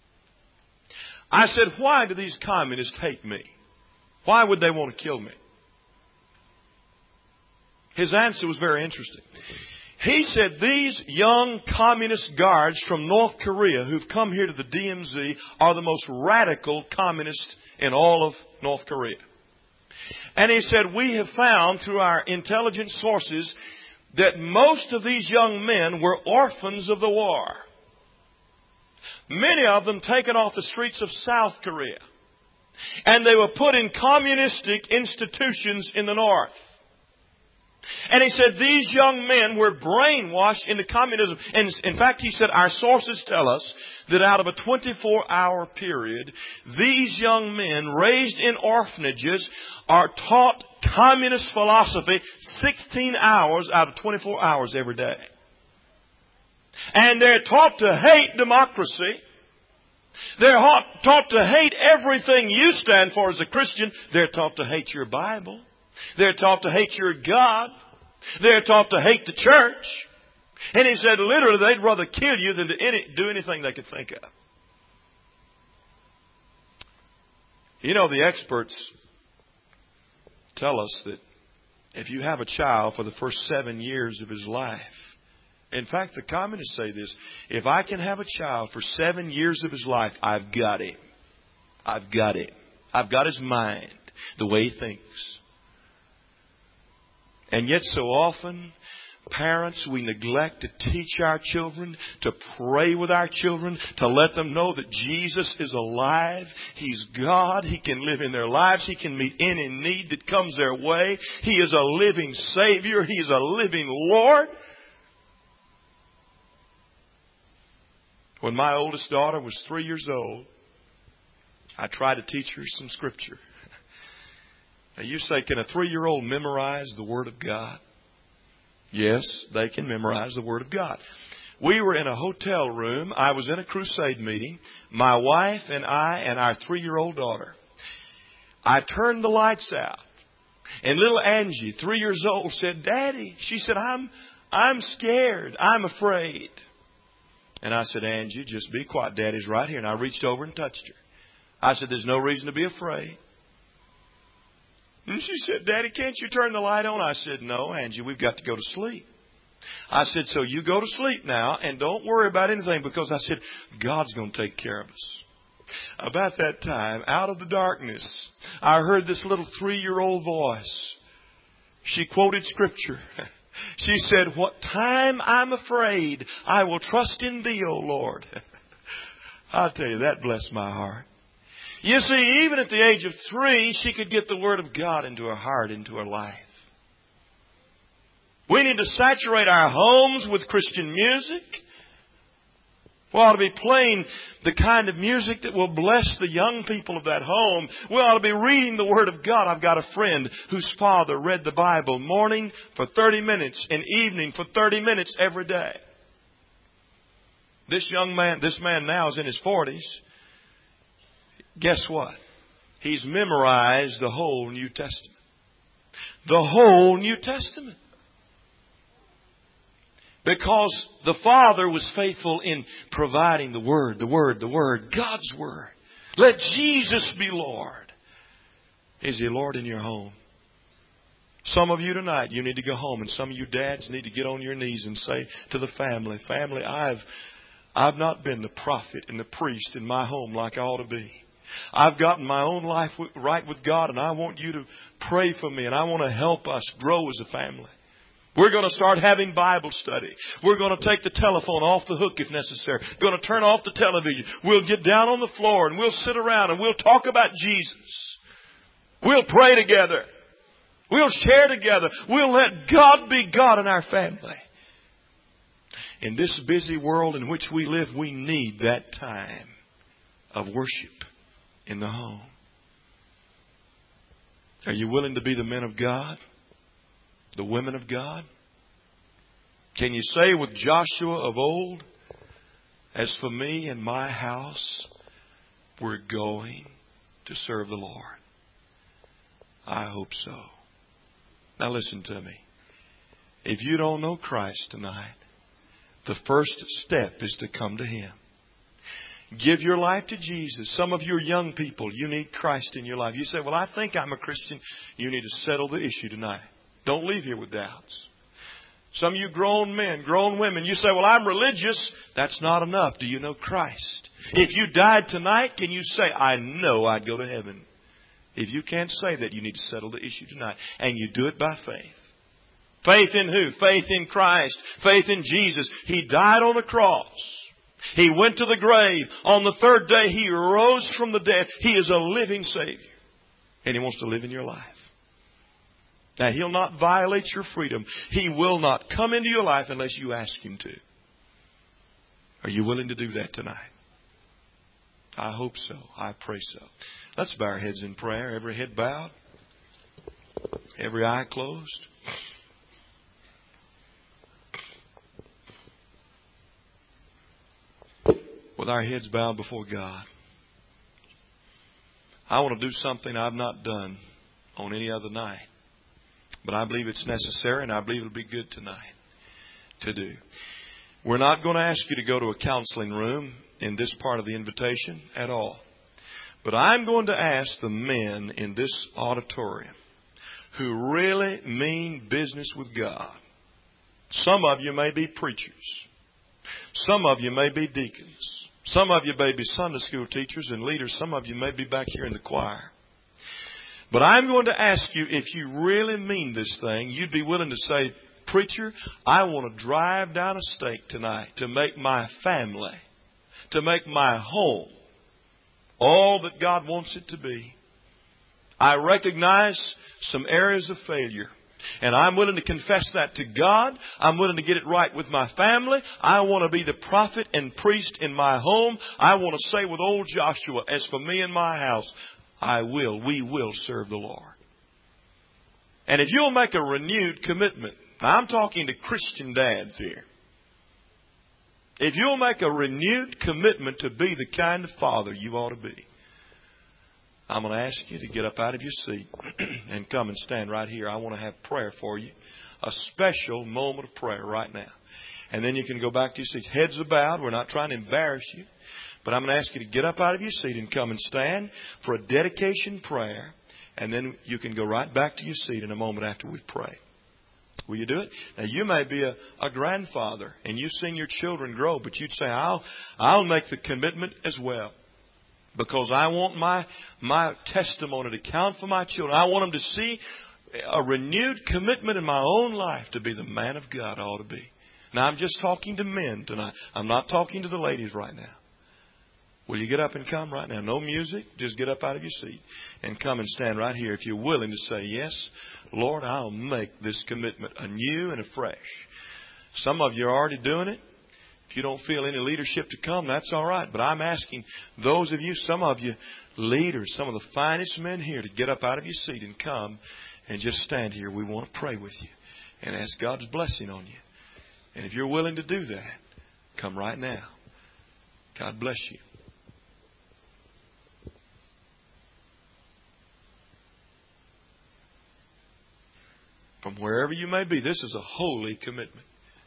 I said, why do these communists hate me? Why would they want to kill me? His answer was very interesting. He said, these young communist guards from North Korea who've come here to the D M Z are the most radical communists in all of North Korea. And he said, we have found through our intelligence sources that most of these young men were orphans of the war. Many of them taken off the streets of South Korea. And they were put in communistic institutions in the north. And he said these young men were brainwashed into communism. And in fact, he said our sources tell us that out of a twenty-four hour period, these young men raised in orphanages are taught communist philosophy sixteen hours out of twenty-four hours every day. And they're taught to hate democracy. They're taught to hate everything you stand for as a Christian. They're taught to hate your Bible. They're taught to hate your God. They're taught to hate the church. And he said literally they'd rather kill you than to any, do anything they could think of. You know, the experts tell us that if you have a child for the first seven years of his life, in fact, the communists say this, if I can have a child for seven years of his life, I've got him. I've got him. I've got his mind, the way he thinks. And yet so often, parents, we neglect to teach our children, to pray with our children, to let them know that Jesus is alive. He's God. He can live in their lives. He can meet any need that comes their way. He is a living Savior. He is a living Lord. When my oldest daughter was three years old, I tried to teach her some Scripture. Now you say, can a three-year-old memorize the Word of God? Yes, they can memorize the Word of God. We were in a hotel room. I was in a crusade meeting. My wife and I and our three-year-old daughter. I turned the lights out. And little Angie, three years old, said, Daddy, she said, I'm, I'm scared. I'm afraid. And I said, Angie, just be quiet. Daddy's right here. And I reached over and touched her. I said, there's no reason to be afraid. And she said, Daddy, can't you turn the light on? I said, no, Angie, we've got to go to sleep. I said, so you go to sleep now and don't worry about anything because I said, God's going to take care of us. About that time, out of the darkness, I heard this little three-year-old voice. She quoted Scripture. She said, what time I'm afraid, I will trust in Thee, O Lord. I'll tell you, that blessed my heart. You see, even at the age of three, she could get the Word of God into her heart, into her life. We need to saturate our homes with Christian music. We ought to be playing the kind of music that will bless the young people of that home. We ought to be reading the Word of God. I've got a friend whose father read the Bible morning for thirty minutes and evening for thirty minutes every day. This young man, this man now is in his forties. Guess what? He's memorized the whole New Testament. The whole New Testament. Because the Father was faithful in providing the Word, the Word, the Word, God's Word. Let Jesus be Lord. Is He Lord in your home? Some of you tonight, you need to go home, and some of you dads need to get on your knees and say to the family, family, I've, I've not been the prophet and the priest in my home like I ought to be. I've gotten my own life right with God, and I want you to pray for me, and I want to help us grow as a family. We're going to start having Bible study. We're going to take the telephone off the hook if necessary. Going to turn off the television. We'll get down on the floor and we'll sit around and we'll talk about Jesus. We'll pray together. We'll share together. We'll let God be God in our family. In this busy world in which we live, we need that time of worship in the home. Are you willing to be the men of God? The women of God? Can you say with Joshua of old, as for me and my house, we're going to serve the Lord? I hope so. Now listen to me. If you don't know Christ tonight, the first step is to come to Him. Give your life to Jesus. Some of you are young people. You need Christ in your life. You say, well, I think I'm a Christian. You need to settle the issue tonight. Don't leave here with doubts. Some of you grown men, grown women, you say, well, I'm religious. That's not enough. Do you know Christ? If you died tonight, can you say, I know I'd go to heaven? If you can't say that, you need to settle the issue tonight. And you do it by faith. Faith in who? Faith in Christ. Faith in Jesus. He died on the cross. He went to the grave. On the third day, He rose from the dead. He is a living Savior. And He wants to live in your life. Now, He'll not violate your freedom. He will not come into your life unless you ask Him to. Are you willing to do that tonight? I hope so. I pray so. Let's bow our heads in prayer. Every head bowed. Every eye closed. With our heads bowed before God. I want to do something I've not done on any other night. But I believe it's necessary, and I believe it'll be good tonight to do. We're not going to ask you to go to a counseling room in this part of the invitation at all. But I'm going to ask the men in this auditorium who really mean business with God. Some of you may be preachers. Some of you may be deacons. Some of you may be Sunday school teachers and leaders. Some of you may be back here in the choir. But I'm going to ask you, if you really mean this thing, you'd be willing to say, preacher, I want to drive down a stake tonight to make my family, to make my home all that God wants it to be. I recognize some areas of failure. And I'm willing to confess that to God. I'm willing to get it right with my family. I want to be the prophet and priest in my home. I want to say with old Joshua, as for me and my house, I will, we will serve the Lord. And if you'll make a renewed commitment, now I'm talking to Christian dads here. If you'll make a renewed commitment to be the kind of father you ought to be, I'm going to ask you to get up out of your seat and come and stand right here. I want to have prayer for you. A special moment of prayer right now. And then you can go back to your seat. Heads are bowed. We're not trying to embarrass you. But I'm going to ask you to get up out of your seat and come and stand for a dedication prayer. And then you can go right back to your seat in a moment after we pray. Will you do it? Now, you may be a, a grandfather and you've seen your children grow, but you'd say, I'll, I'll make the commitment as well. Because I want my, my testimony to count for my children. I want them to see a renewed commitment in my own life to be the man of God I ought to be. Now, I'm just talking to men tonight. I'm not talking to the ladies right now. Will you get up and come right now? No music. Just get up out of your seat and come and stand right here if you're willing to say, yes, Lord, I'll make this commitment anew and afresh. Some of you are already doing it. If you don't feel any leadership to come, that's all right. But I'm asking those of you, some of you leaders, some of the finest men here, to get up out of your seat and come and just stand here. We want to pray with you and ask God's blessing on you. And if you're willing to do that, come right now. God bless you. From wherever you may be, this is a holy commitment.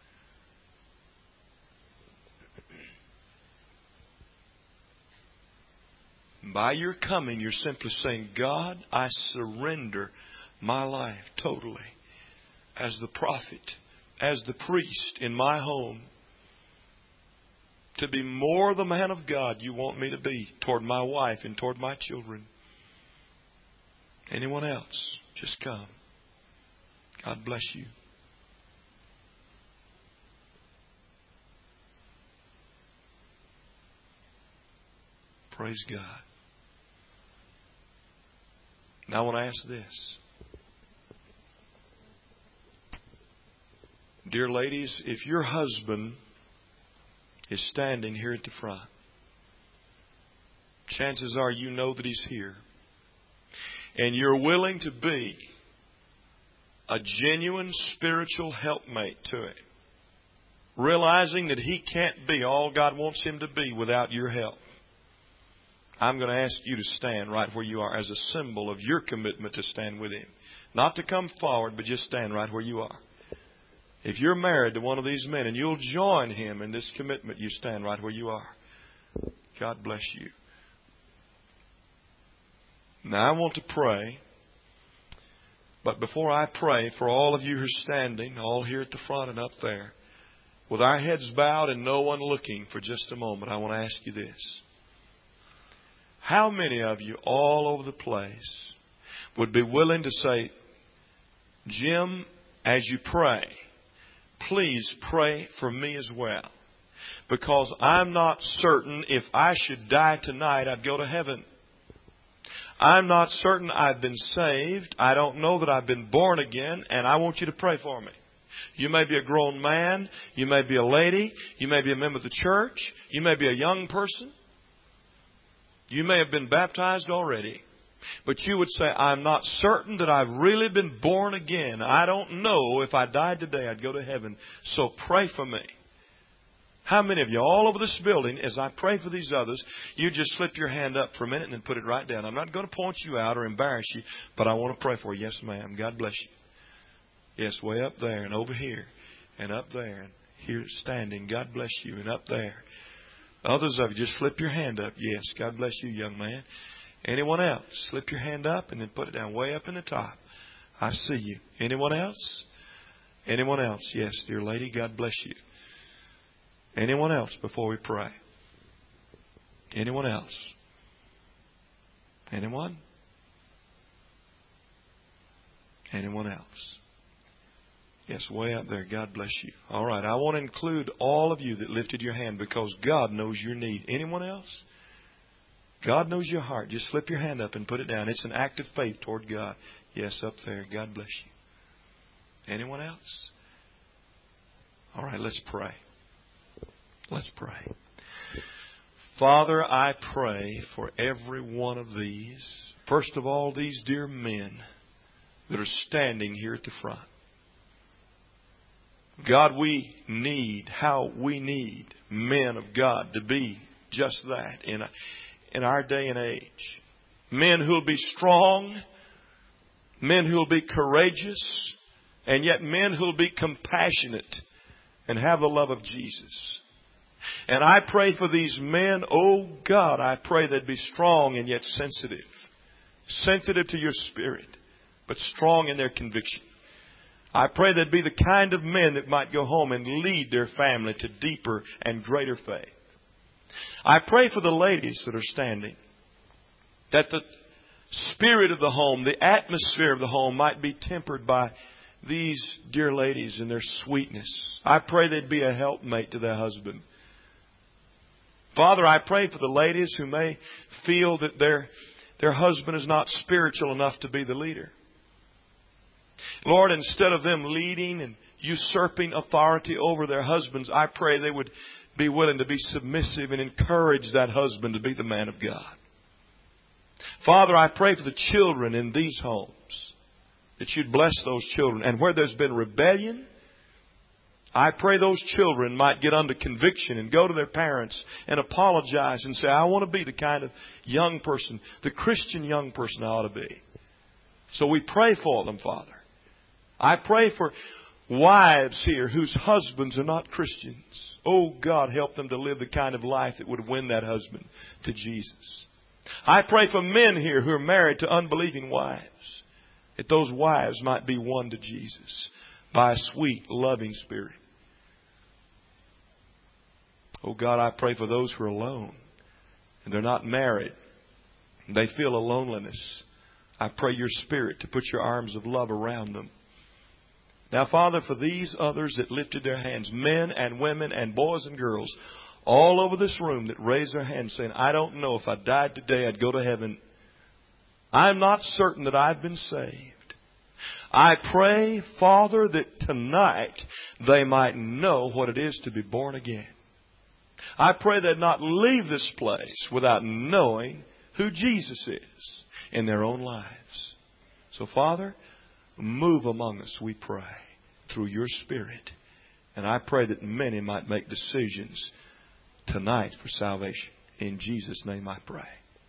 By your coming, you're simply saying, God, I surrender my life totally as the prophet, as the priest in my home, to be more the man of God you want me to be toward my wife and toward my children. Anyone else, just come. God bless you. Praise God. Now I want to ask this. Dear ladies, if your husband is standing here at the front, chances are you know that he's here. And you're willing to be a genuine spiritual helpmate to him, realizing that he can't be all God wants him to be without your help. I'm going to ask you to stand right where you are as a symbol of your commitment to stand with him. Not to come forward, but just stand right where you are. If you're married to one of these men and you'll join him in this commitment, you stand right where you are. God bless you. Now I want to pray. But before I pray, for all of you who are standing, all here at the front and up there, with our heads bowed and no one looking for just a moment, I want to ask you this. How many of you all over the place would be willing to say, Jim, as you pray, please pray for me as well? Because I'm not certain if I should die tonight, I'd go to heaven. I'm not certain I've been saved. I don't know that I've been born again, and I want you to pray for me. You may be a grown man. You may be a lady. You may be a member of the church. You may be a young person. You may have been baptized already. But you would say, I'm not certain that I've really been born again. I don't know if I died today, I'd go to heaven. So pray for me. How many of you all over this building, as I pray for these others, you just slip your hand up for a minute and then put it right down. I'm not going to point you out or embarrass you, but I want to pray for you. Yes, ma'am. God bless you. Yes, way up there and over here and up there and here standing. God bless you. And up there. Others of you, just slip your hand up. Yes, God bless you, young man. Anyone else? Slip your hand up and then put it down way up in the top. I see you. Anyone else? Anyone else? Yes, dear lady, God bless you. Anyone else before we pray? Anyone else? Anyone? Anyone else? Yes, way up there. God bless you. All right, I want to include all of you that lifted your hand because God knows your need. Anyone else? God knows your heart. Just slip your hand up and put it down. It's an act of faith toward God. Yes, up there. God bless you. Anyone else? All right, let's pray. Let's pray. Father, I pray for every one of these. First of all, these dear men that are standing here at the front. God, we need, how we need men of God to be just that in, a, in our day and age. Men who will be strong, men who will be courageous, and yet men who will be compassionate and have the love of Jesus. And I pray for these men, oh God, I pray they'd be strong and yet sensitive. Sensitive to your Spirit, but strong in their conviction. I pray they'd be the kind of men that might go home and lead their family to deeper and greater faith. I pray for the ladies that are standing, that the spirit of the home, the atmosphere of the home might be tempered by these dear ladies and their sweetness. I pray they'd be a helpmate to their husband. Father, I pray for the ladies who may feel that their, their husband is not spiritual enough to be the leader. Lord, instead of them leading and usurping authority over their husbands, I pray they would be willing to be submissive and encourage that husband to be the man of God. Father, I pray for the children in these homes, that You'd bless those children. And where there's been rebellion, I pray those children might get under conviction and go to their parents and apologize and say, I want to be the kind of young person, the Christian young person I ought to be. So we pray for them, Father. I pray for wives here whose husbands are not Christians. Oh, God, help them to live the kind of life that would win that husband to Jesus. I pray for men here who are married to unbelieving wives, that those wives might be won to Jesus by a sweet, loving Spirit. Oh, God, I pray for those who are alone and they're not married. They feel a loneliness. I pray Your Spirit to put Your arms of love around them. Now, Father, for these others that lifted their hands, men and women and boys and girls, all over this room that raised their hands saying, I don't know if I died today I'd go to heaven. I'm not certain that I've been saved. I pray, Father, that tonight they might know what it is to be born again. I pray they'd not leave this place without knowing who Jesus is in their own lives. So, Father, move among us, we pray, through Your Spirit. And I pray that many might make decisions tonight for salvation. In Jesus' name I pray.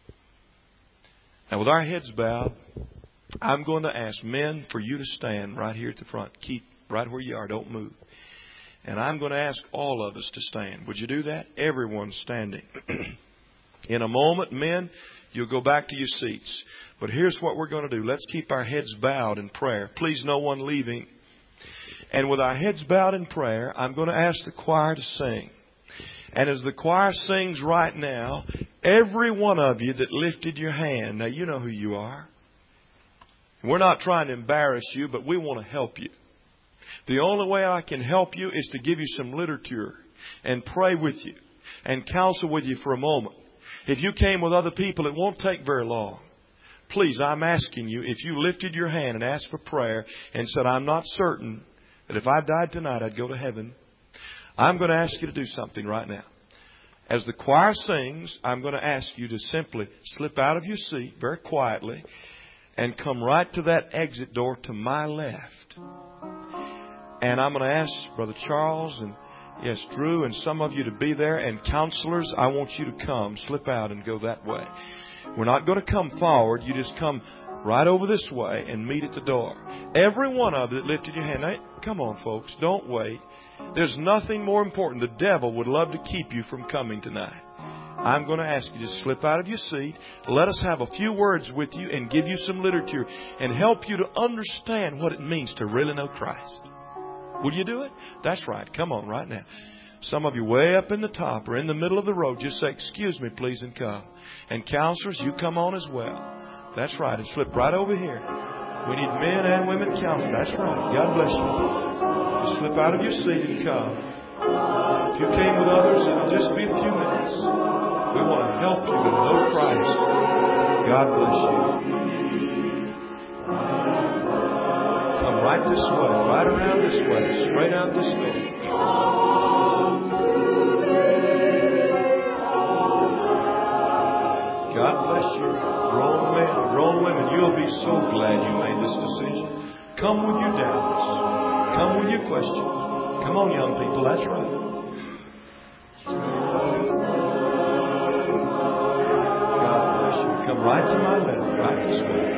Now, with our heads bowed, I'm going to ask men for you to stand right here at the front. Keep right where you are. Don't move. And I'm going to ask all of us to stand. Would you do that? Everyone's standing. In a moment, men, you'll go back to your seats. But here's what we're going to do. Let's keep our heads bowed in prayer. Please, no one leaving. And with our heads bowed in prayer, I'm going to ask the choir to sing. And as the choir sings right now, every one of you that lifted your hand, now you know who you are. We're not trying to embarrass you, but we want to help you. The only way I can help you is to give you some literature and pray with you and counsel with you for a moment. If you came with other people, it won't take very long. Please, I'm asking you, if you lifted your hand and asked for prayer and said, I'm not certain that if I died tonight I'd go to heaven, I'm going to ask you to do something right now. As the choir sings, I'm going to ask you to simply slip out of your seat very quietly and come right to that exit door to my left. And I'm going to ask Brother Charles and, yes, Drew and some of you to be there. And counselors, I want you to come, slip out and go that way. We're not going to come forward. You just come right over this way and meet at the door. Every one of you that lifted your hand. Now, come on, folks. Don't wait. There's nothing more important. The devil would love to keep you from coming tonight. I'm going to ask you to slip out of your seat. Let us have a few words with you and give you some literature and help you to understand what it means to really know Christ. Will you do it? That's right. Come on right now. Some of you way up in the top or in the middle of the road, just say, excuse me, please, and come. And counselors, you come on as well. That's right. And slip right over here. We need men and women counselors. That's right. God bless you. Just slip out of your seat and come. If you came with others, it'll just be a few minutes. We want to help you to know Christ. God bless you. Come right this way, right around this way, straight out this door. God bless you. Grown men, grown women, you'll be so glad you made this decision. Come with your doubts. Come with your questions. Come on, young people, that's right. God bless you. Come right to my left, right this way.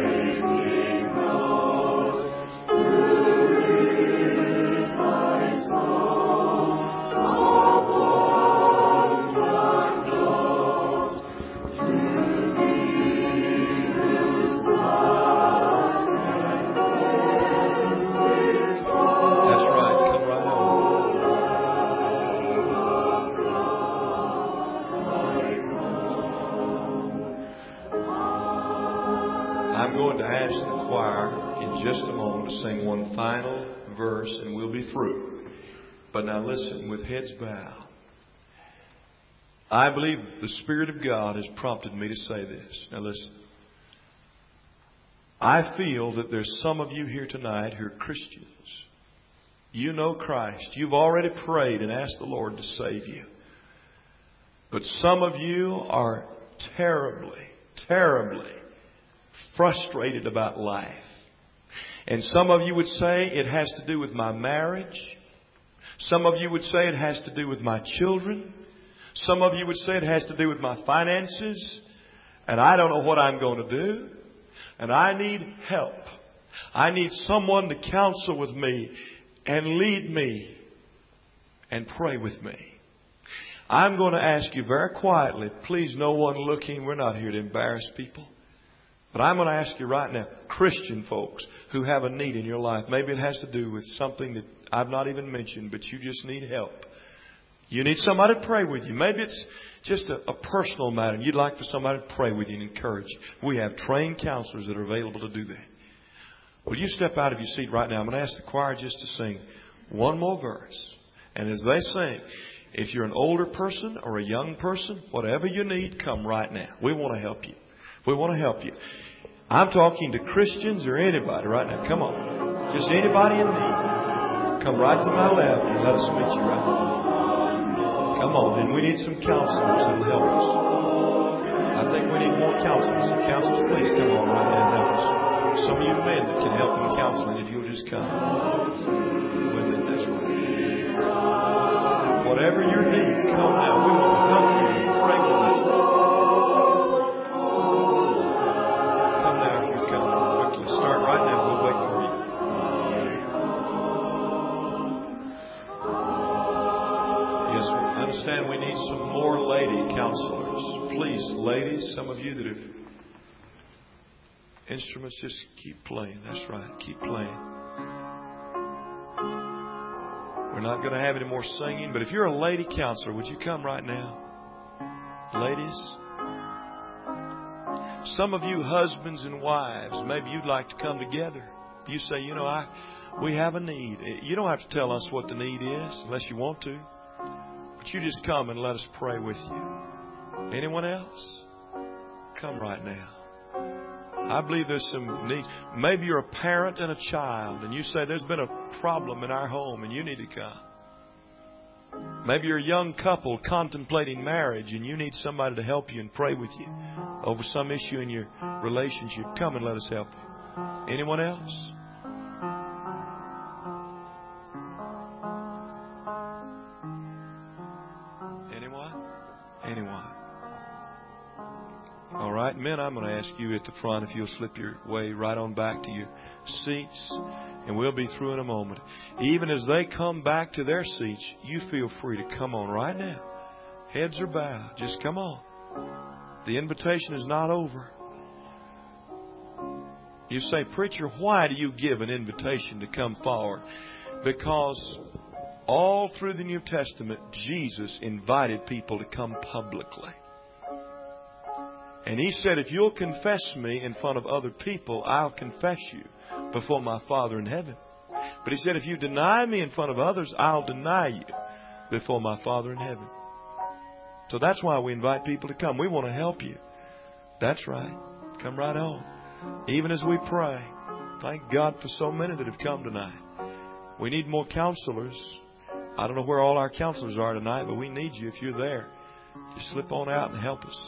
Just a moment to sing one final verse and we'll be through. But now listen, with heads bowed. I believe the Spirit of God has prompted me to say this. Now listen. I feel that there's some of you here tonight who are Christians. You know Christ. You've already prayed and asked the Lord to save you. But some of you are terribly, terribly frustrated about life. And some of you would say it has to do with my marriage. Some of you would say it has to do with my children. Some of you would say it has to do with my finances. And I don't know what I'm going to do. And I need help. I need someone to counsel with me and lead me and pray with me. I'm going to ask you very quietly, please no one looking, we're not here to embarrass people. But I'm going to ask you right now, Christian folks who have a need in your life, maybe it has to do with something that I've not even mentioned, but you just need help. You need somebody to pray with you. Maybe it's just a, a personal matter. You'd like for somebody to pray with you and encourage you. We have trained counselors that are available to do that. Will you step out of your seat right now? I'm going to ask the choir just to sing one more verse. And as they sing, if you're an older person or a young person, whatever you need, come right now. We want to help you. We want to help you. I'm talking to Christians or anybody right now. Come on. Just anybody in need. Come right to my left and let us meet you right now. Come on. And we need some counselors that will help us. I think we need more counselors. So counselors, please come on right now and help us. Some of you men that can help in counseling if you'll just come. Women, that's right. Whatever your need, come now. We want to help you and pray with you. Come now if you come. Quickly start right now. We'll wait for you. Yes, I understand we need some more lady counselors. Please, ladies, some of you that have instruments, just keep playing. That's right. Keep playing. We're not going to have any more singing, but if you're a lady counselor, would you come right now? Ladies. Some of you husbands and wives, maybe you'd like to come together. You say, you know, I, we have a need. You don't have to tell us what the need is unless you want to. But you just come and let us pray with you. Anyone else? Come right now. I believe there's some need. Maybe you're a parent and a child and you say there's been a problem in our home and you need to come. Maybe you're a young couple contemplating marriage and you need somebody to help you and pray with you over some issue in your relationship. Come and let us help you. Anyone else? Anyone? Anyone? All right, men, I'm going to ask you at the front if you'll slip your way right on back to your seats, and we'll be through in a moment. Even as they come back to their seats, you feel free to come on right now. Heads are bowed. Just come on. The invitation is not over. You say, preacher, why do you give an invitation to come forward? Because all through the New Testament, Jesus invited people to come publicly. And He said, if you'll confess me in front of other people, I'll confess you before my Father in heaven. But He said, if you deny me in front of others, I'll deny you before my Father in heaven. So that's why we invite people to come. We want to help you. That's right. Come right on. Even as we pray. Thank God for so many that have come tonight. We need more counselors. I don't know where all our counselors are tonight, but we need you if you're there. Just slip on out and help us.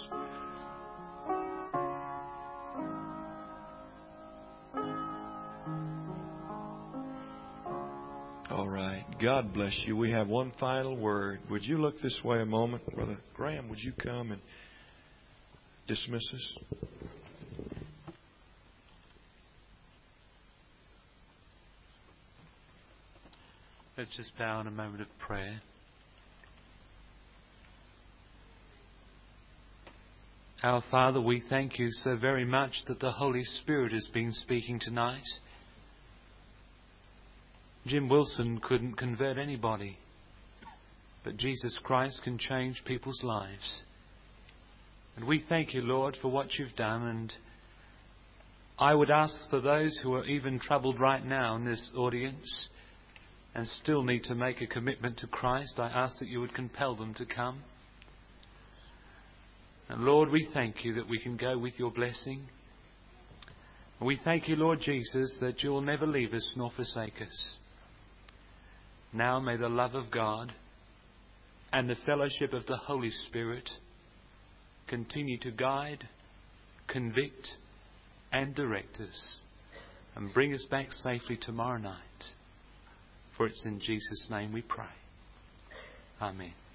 All right. God bless you. We have one final word. Would you look this way a moment? Brother Graham, would you come and dismiss us? Let's just bow in a moment of prayer. Our Father, we thank you so very much that the Holy Spirit has been speaking tonight. Jim Wilson couldn't convert anybody, but Jesus Christ can change people's lives. And we thank you, Lord, for what you've done. And I would ask for those who are even troubled right now in this audience and still need to make a commitment to Christ, I ask that you would compel them to come. And Lord, we thank you that we can go with your blessing. And we thank you, Lord Jesus, that you will never leave us nor forsake us. Now may the love of God and the fellowship of the Holy Spirit continue to guide, convict, and direct us, and bring us back safely tomorrow night. For it's in Jesus' name we pray. Amen.